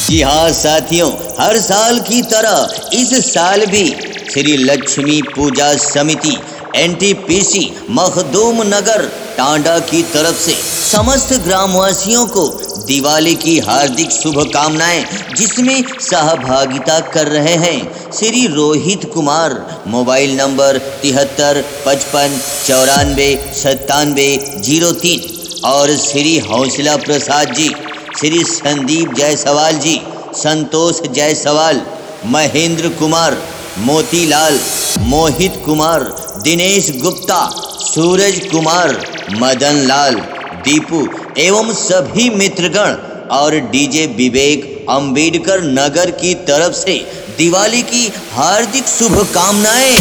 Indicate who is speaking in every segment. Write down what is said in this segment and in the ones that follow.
Speaker 1: जी हाँ साथियों, हर साल की तरह इस साल भी श्री लक्ष्मी पूजा समिति एनटीपीसी मखदूम नगर टांडा की तरफ से समस्त ग्रामवासियों को दिवाली की हार्दिक शुभकामनाएं, जिसमें सहभागिता कर रहे हैं श्री रोहित कुमार, मोबाइल नंबर 7355949703 और श्री हौसला प्रसाद जी, श्री संदीप जायसवाल जी, संतोष जायसवाल, महेंद्र कुमार, मोतीलाल, मोहित कुमार, दिनेश गुप्ता, सूरज कुमार, मदन लाल, दीपू एवं सभी मित्रगण और डीजे विवेक अंबेडकर नगर की तरफ से दिवाली की हार्दिक शुभकामनाएं।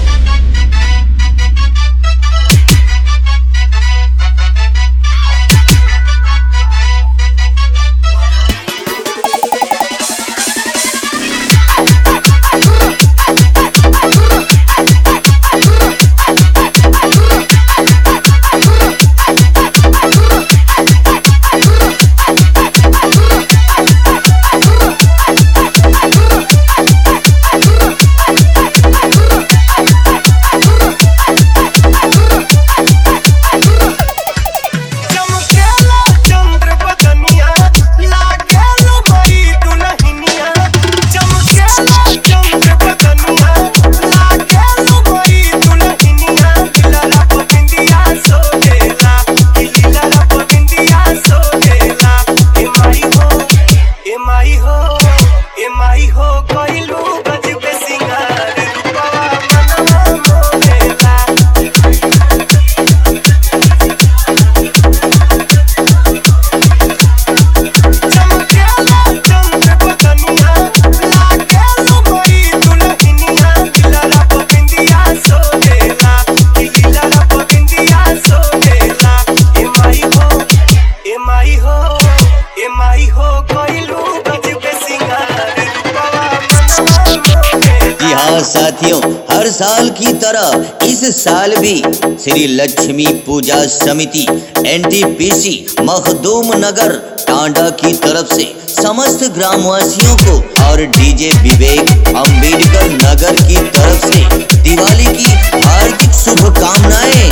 Speaker 1: साथियों, हर साल की तरह इस साल भी श्री लक्ष्मी पूजा समिति एनटीपीसी मखदूम नगर टांडा की तरफ से समस्त ग्रामवासियों को और डीजे विवेक अंबेडकर नगर की तरफ से दिवाली की हार्दिक शुभकामनाएं।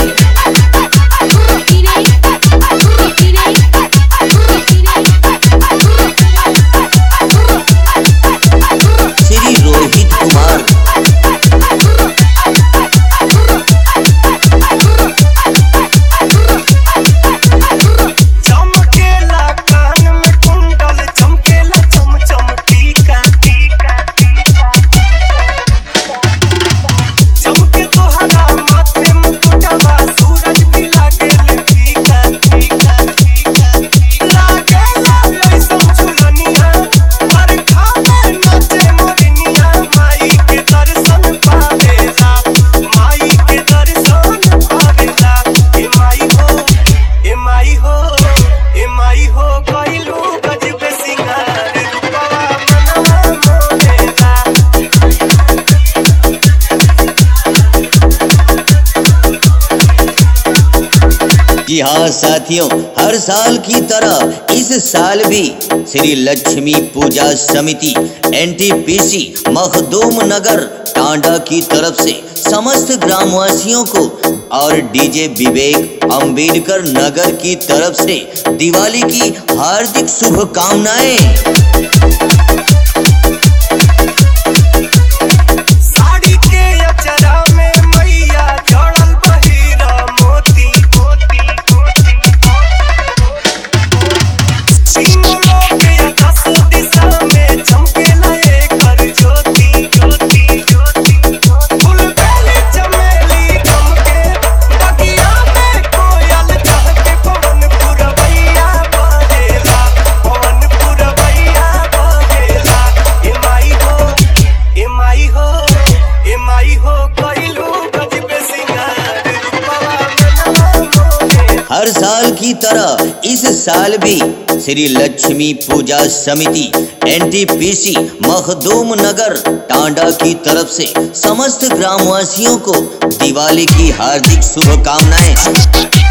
Speaker 1: श्री रोहित कुमार, जी हाँ साथियों, हर साल की तरह इस साल भी श्री लक्ष्मी पूजा समिति एनटीपीसी मखदूम नगर टांडा की तरफ से समस्त ग्रामवासियों को और डीजे विवेक अंबेडकर नगर की तरफ से दिवाली की हार्दिक शुभकामनाएं। हर साल की तरह इस साल भी श्री लक्ष्मी पूजा समिति एनटीपीसी मखदूम नगर टांडा की तरफ से समस्त ग्रामवासियों को दिवाली की हार्दिक शुभकामनाएं।